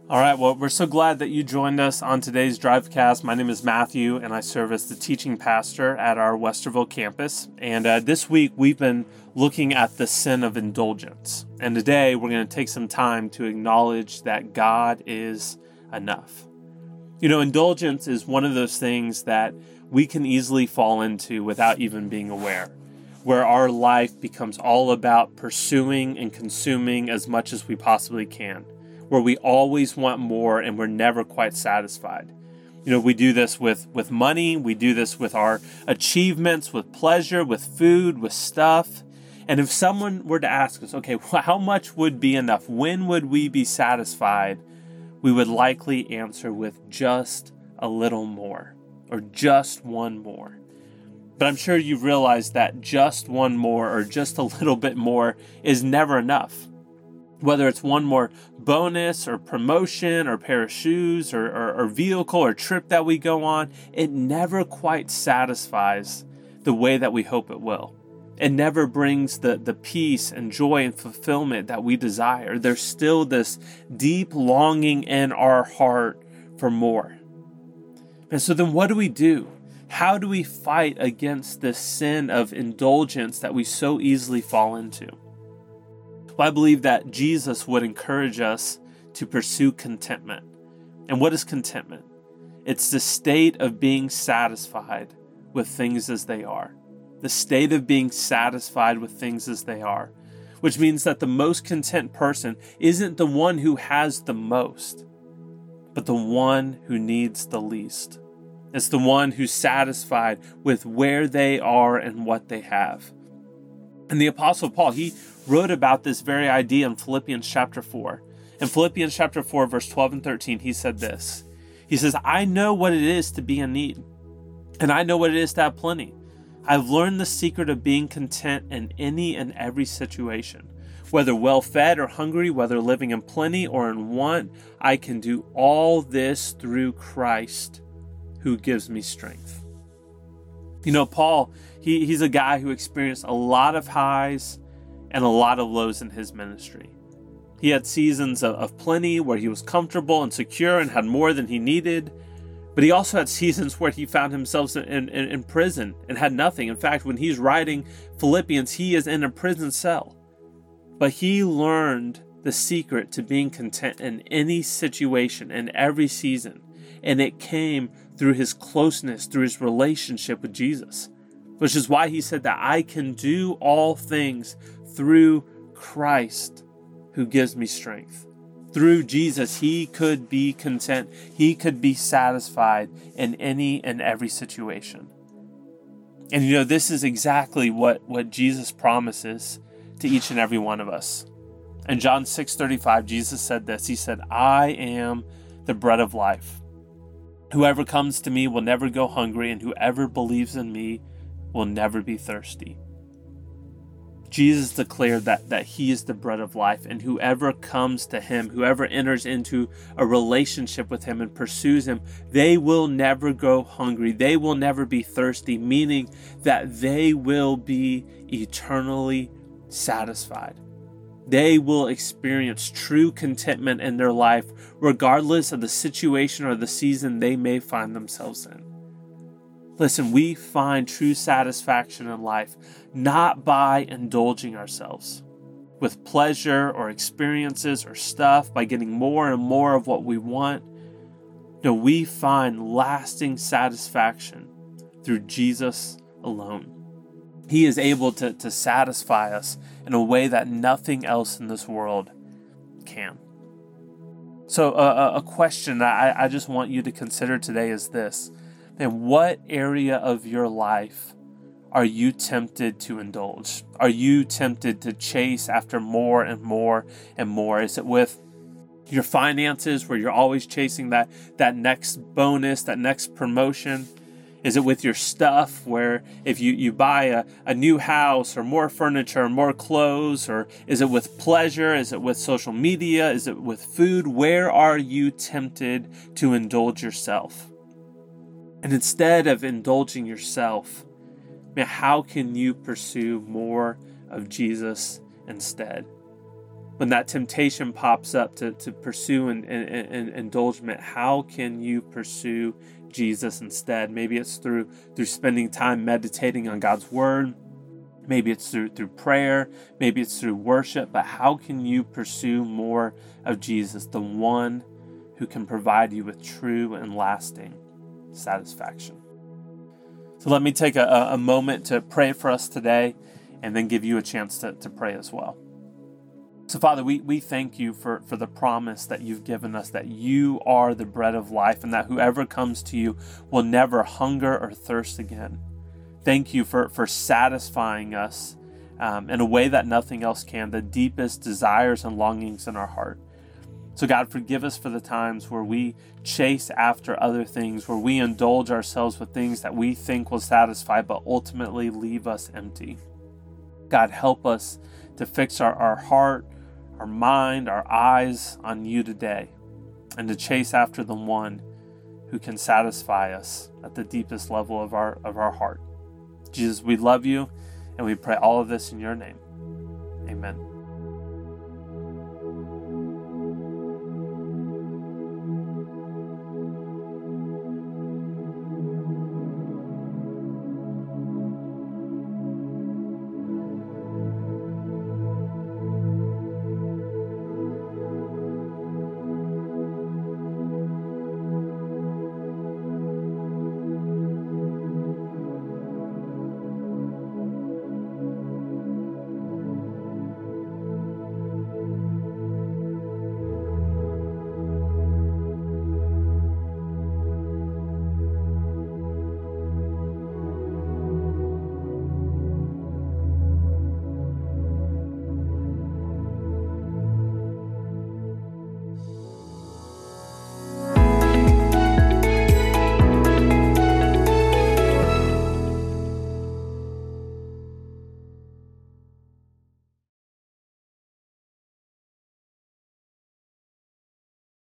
All right, well, we're so glad that you joined us on today's Drivecast. My name is Matthew, and I serve as the teaching pastor at our Westerville campus. And this week, we've been looking at the sin of indulgence. And today, we're going to take some time to acknowledge that God is enough. You know, indulgence is one of those things that we can easily fall into without even being aware, where our life becomes all about pursuing and consuming as much as we possibly can, where we always want more and we're never quite satisfied. You know, we do this with money, we do this with our achievements, with pleasure, with food, with stuff. And if someone were to ask us, okay, how much would be enough? When would we be satisfied? We would likely answer with just a little more, or just one more. But I'm sure you've realized that just one more or just a little bit more is never enough. Whether it's one more bonus or promotion or pair of shoes or vehicle or trip that we go on, it never quite satisfies the way that we hope it will. It never brings the peace and joy and fulfillment that we desire. There's still this deep longing in our heart for more. And so then what do we do? How do we fight against this sin of indulgence that we so easily fall into? Well, I believe that Jesus would encourage us to pursue contentment. And what is contentment? It's the state of being satisfied with things as they are. The state of being satisfied with things as they are. Which means that the most content person isn't the one who has the most, but the one who needs the least. It's the one who's satisfied with where they are and what they have. And the Apostle Paul, he wrote about this very idea in Philippians chapter 4. In Philippians chapter 4, verse 12 and 13, he said this. He says, I know what it is to be in need, and I know what it is to have plenty. I've learned the secret of being content in any and every situation. Whether well-fed or hungry, whether living in plenty or in want, I can do all this through Christ who gives me strength. You know, Paul, he's a guy who experienced a lot of highs and a lot of lows in his ministry. He had seasons of plenty where he was comfortable and secure and had more than he needed. But he also had seasons where he found himself in prison and had nothing. In fact, when he's writing Philippians, he is in a prison cell. But he learned the secret to being content in any situation, in every season. And it came through his closeness, through his relationship with Jesus. Which is why he said that I can do all things through Christ who gives me strength. Through Jesus, he could be content. He could be satisfied in any and every situation. And you know, this is exactly what Jesus promises to each and every one of us. In John 6:35, Jesus said this. He said, I am the bread of life. Whoever comes to me will never go hungry, and whoever believes in me will never be thirsty. Jesus declared that he is the bread of life, and whoever comes to him, whoever enters into a relationship with him and pursues him, they will never go hungry. They will never be thirsty, meaning that they will be eternally satisfied. They will experience true contentment in their life, regardless of the situation or the season they may find themselves in. Listen, we find true satisfaction in life not by indulging ourselves with pleasure or experiences or stuff, by getting more and more of what we want. No, we find lasting satisfaction through Jesus alone. He is able to satisfy us in a way that nothing else in this world can. So a question that I just want you to consider today is this. In what area of your life are you tempted to indulge? Are you tempted to chase after more and more and more? Is it with your finances, where you're always chasing that next bonus, that next promotion? Is it with your stuff, where if you buy a new house or more furniture or more clothes? Or is it with pleasure? Is it with social media? Is it with food? Where are you tempted to indulge yourself? And instead of indulging yourself, how can you pursue more of Jesus instead? when that temptation pops up to pursue an indulgence, how can you pursue Jesus instead? Maybe it's through spending time meditating on God's word. Maybe it's through prayer. Maybe it's through worship. But how can you pursue more of Jesus, the one who can provide you with true and lasting satisfaction? So let me take a moment to pray for us today and then give you a chance to pray as well. So Father, we thank you for the promise that you've given us, that you are the bread of life and that whoever comes to you will never hunger or thirst again. Thank you for satisfying us in a way that nothing else can, the deepest desires and longings in our heart. So God, forgive us for the times where we chase after other things, where we indulge ourselves with things that we think will satisfy, but ultimately leave us empty. God, help us to fix our heart, our mind, our eyes on you today, and to chase after the one who can satisfy us at the deepest level of our heart. Jesus, we love you, and we pray all of this in your name. Amen.